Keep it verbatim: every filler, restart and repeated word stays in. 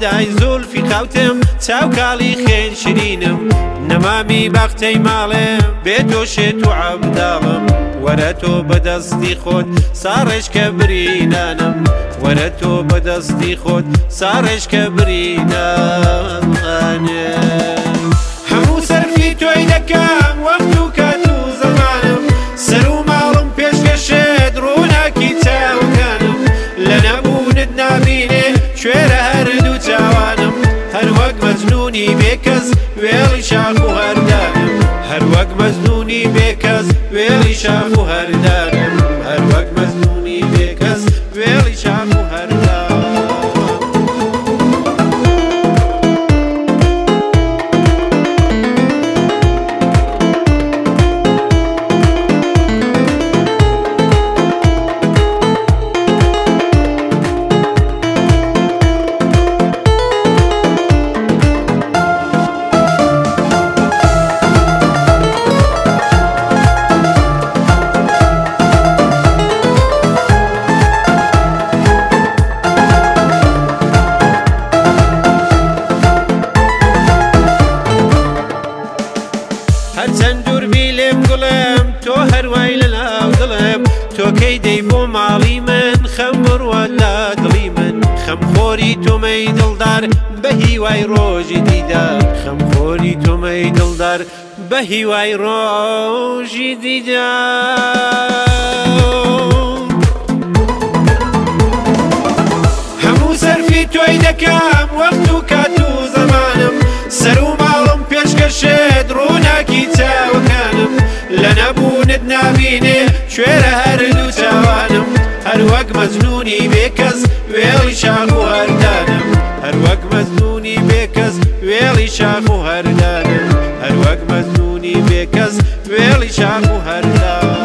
لەدای زولفی قاوتم چاو کاڵی خێن شرینم نەمامی باختەی ماڵێم بێ دۆشێت و عەبداڵم وەرە تۆ بەدەستی خۆت ساڕێژکە برینانم وەرە تۆ بەدەستی خۆت ساڕێژکە برینانم هەموو سەرفی تۆی دەکەم وەخت و کات و زەمانم سەر و ماڵم پێشکەشێت ڕووناکی چاوەکانم لە نەبوونت نابینێ کوێرە هەردوو چاوانم هەر وەک مەجنونی بێکەس وێڵی شاخ و هەردانم هەر وەک مەجنونی بێکەس وێڵی شاخ و هەردانم هەر وەک مەجنونی بێکەس وێڵی شاخ و هەردانم هەرچەند دووربی لێم گوڵێم تۆ هەروای لەناو دڵێم تۆ کەی دەی بۆ ماڵی من خەم بڕوە لە دڵی من خەمخۆری تۆمەی دڵدار بە هیوای ڕۆژی دیدار خەمخۆری تۆمەی دڵدار بە هیوای ڕۆژی دیدار هەموو سەرفی تۆی دەکەم وەخت و کات و زەمانم سەر و ماڵم پێشکەشێت ڕووناکی چاوەکانم لە نەبوونت نابینێ کوێرە هەردوو چاوانم هەر وەک مەجنونی بێکەس وێڵی شاخ و هەردانم هەر وەک مەجنونی بێکەس وێڵی شاخ و هەردانم هەر وەک مەجنونی بێکەس وێڵی شاخ و هەردانم